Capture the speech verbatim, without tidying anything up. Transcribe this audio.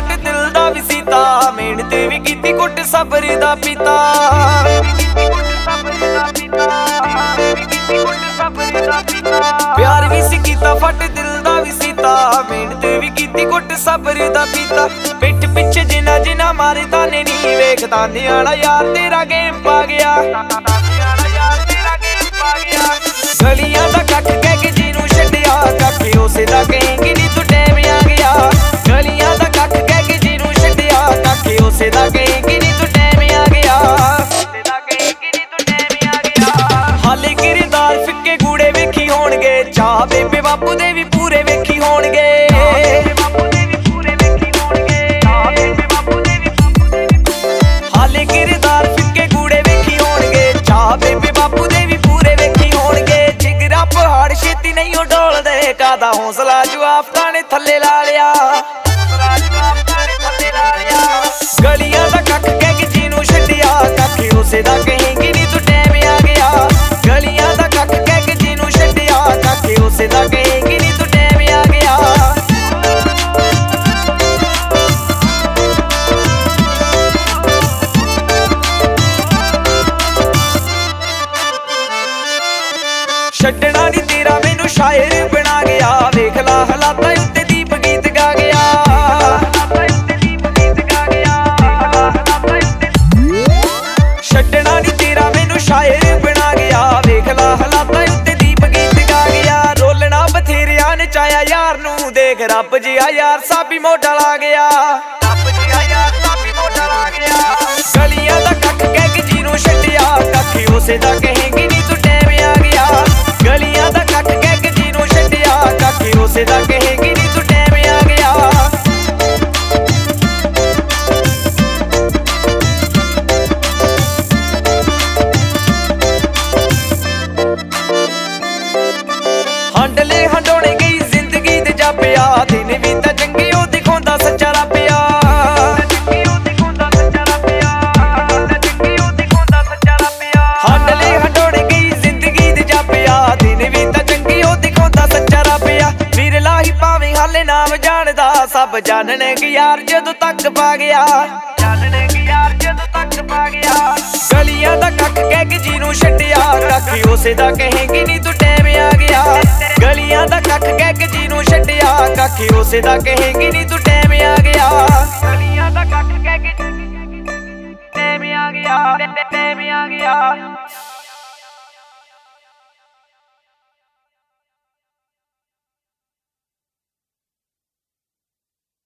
ਫਟ ਦਿਲ ਦਾ ਵੀ ਸੀਤਾ ਮਿਹਨਤ ਵੀ ਕੀਤੀ ਕੁੱਟ ਸਬਰ ਦਾ ਪੀਤਾ ਪਿਆਰ ਵੀ ਸੀ ਕੀਤਾ ਫਟ ਦਿਲ ਦਾ ਵੀ ਸੀਤਾ ਮਿਹਨਤ ਵੀ ਕੀਤੀ ਕੁੱਟ ਸਬਰ ਦਾ ਪੀਤਾ ਪਿੱਠ ਪਿੱਛੇ ਜਿਨਾ ਜਿਨਾ ਮਾਰੇ ਤਾਨੇ ਨਹੀਂ ਵੇਖਦਾ ਨਿਆਣਾ ਯਾਰ ਤੇਰਾ ਗੇਮ ਪਾ ਗਿਆ ਗਲੀਆਂ ਦਾ ਕੱਖ ਕਹਿ ਕੇ ਜਿਹਨੂੰ ਛੱਡਿਆ ਕਾਕੇ ਉਸੇ ਦਾ ਕਹੇਂਗੀ ਨੀ ਤੂੰ ਟੈਮ ਆ ਗਿਆ ਗਲੀਆਂ ਦਾ ਕੱਖ ਕਹਿ ਕੇ ਜਿਹਨੂੰ ਛੱਡਿਆ ਕਾਕੇ ਉਸੇ ਦਾ ਕਹੇਂਗੀ ਨੀ ਤੂੰ ਟੈਮ ਆ ਗਿਆ ਹਾਲੇ ਕਿਰਦਾਰ ਫਿੱਕੇ ਗੂੜੇ ਵੇਖੀ ਹੋਣਗੇ ਚਾਹ ਬੇਬੇ ਬਾਪੂ ਦੇ ਵੀ ਪੂਰੇ ਵੇਖੀ ਹੋਣਗੇ ਹਾਲੇ ਕਿਰਦਾਰ ਫਿੱਕੇ ਗੂੜੇ ਵੇਖੀ ਹੋਣਗੇ ਚਾਹ ਬੇਬੇ ਬਾਪੂ ਦੇ ਵੀ ਪੂਰੇ ਵੇਖੀ ਹੋਣਗੇ ਜਿਗਰਾ ਪਹਾੜ ਛੇਤੀ ਨਹੀਂ ਉਹ ਡੋਲਦੇ ਕਾਦਾ ਹੌਸਲਾ ਜਵਾਫਤਾਂ ਨੇ ਥੱਲੇ ਲਾ ਲਿਆ ਗਲੀਆਂ ਦਾ ਕੱਖ ਕਹਿ ਕੇ ਜਿਹਨੂੰ ਛੱਡਿਆ ਕਾਕੇ ਉਸੇ ਦਾ ਕਹੇਂਗੀ ਨੀ ਤੂੰ ਟੈਮ ਆ ਗਿਆ ਗਲੀਆਂ ਦਾ ਕੱਖ ਕਹਿ ਕੇ ਜਿਹਨੂੰ ਛੱਡਿਆ ਕਾਕੇ ਉਸੇ ਦਾ ਕਹੇਂਗੀ ਨੀ ਤੂੰ ਟੈਮ ਆ ਗਿਆ ਛੱਡਣਾ ਨੀ ਤੇਰਾ ਮੈਨੂੰ ਸ਼ਾਇਰ ਬਣਾ ਗਿਆ ਵੇਖ ਲਾ ਹਾਲਾਤਾਂ ਉੱਤੇ ਦੀਪ ਗੀਤ ਗਾ ਗਿਆ ਛੱਡਣਾ ਨੀ ਤੇਰਾ ਮੈਨੂੰ ਸ਼ਾਇਰ ਬਣਾ ਗਿਆ ਵੇਖ ਲਾ ਹਾਲਾਤਾਂ ਉੱਤੇ ਦੀਪ ਗੀਤ ਗਾ ਗਿਆ ਰੋਲਣਾ ਬਥੇਰਿਆਂ ਨਚਾਇਆ ਯਾਰ ਨੂੰ ਦੇਖ ਰੱਬ ਜਿਹਾ ਯਾਰ ਸਾਬੀ ਮੋਢਾ ਲਾ ਗਿਆ ਗਲੀਆਂ ਦਾ ਕੱਖ ਕਹਿ ਕੇ ਜਿਹਨੂੰ ਛੱਡਿਆ ਕਾਕੇ ਉਸੇ ਦਾ ਕਹੇਂਗੀ ਨੀ ਤੂੰ ਟੈਮ ਆ ਗਿਆ ਗਲੀਆਂ ਦਾ ਕੱਖ ਕਹਿ ਕੇ ਜਿਹਨੂੰ ਛੱਡਿਆ ਕਾਕੇ ਉਸੇ ਦਾ ਕਹੇਂਗੀ ਨੀ ਤੂੰ ਟੈਮ ਆ ਗਿਆ ਹੰਡਲੇ ਹੰਡੋਣੇ ਗਈ ਜ਼ਿੰਦਗੀ ਦੇ ਜਾਪਿਆ ਦਿਨ ਵੀ ਤਾਂ ਚੰਗੇ ਉਹ ਦਿਖਾਉਂਦਾ ਸੱਚਾ ਰੱਬਿਆ ਹੰਡਲੇ ਹੰਡੋਣੇ ਗਈ ਜ਼ਿੰਦਗੀ ਦੇ ਜਾਪਿਆ ਦਿਨ ਵੀ ਤਾਂ ਚੰਗੇ ਉਹ ਦਿਖਾਉਂਦਾ ਸੱਚਾ ਰੱਬਿਆ ਵਿਰਲਾ ਹੀ ਭਾਵੇਂ ਹਾਲੇ ਨਾਮ ਜਾਣਦਾ ਸਭ ਜਾਣਨਗੇ ਯਾਰ ਜਦੋਂ ਤੱਕ ਪਾ ਗਿਆ ਗਲੀਆਂ ਦਾ ਕੱਖ ਕਹਿ ਕੇ ਜਿਹਨੂੰ ਛੱਡਿਆ ਕਾਕੇ ਉਸੇ ਦਾ ਕਹੇਂਗੀ ਨੀ ਤੂੰ ਟੈਮ ਆ ਗਿਆ ਗਲੀਆਂ ਦਾ ਕੱਖ ਕਹਿ ਕੇ ਜਿਹਨੂੰ ਛੱਡਿਆ ਕਾਕੇ ਉਸੇ ਦਾ ਕਹੇਂਗੀ ਨੀ ਤੂੰ ਟੈਮ ਆ ਗਿਆ ਗਲੀਆਂ ਦਾ ਕੱਖ ਕਹਿ ਕੇ ਟੈਮ ਆ ਗਿਆ ਟੈਮ ਆ ਗਿਆ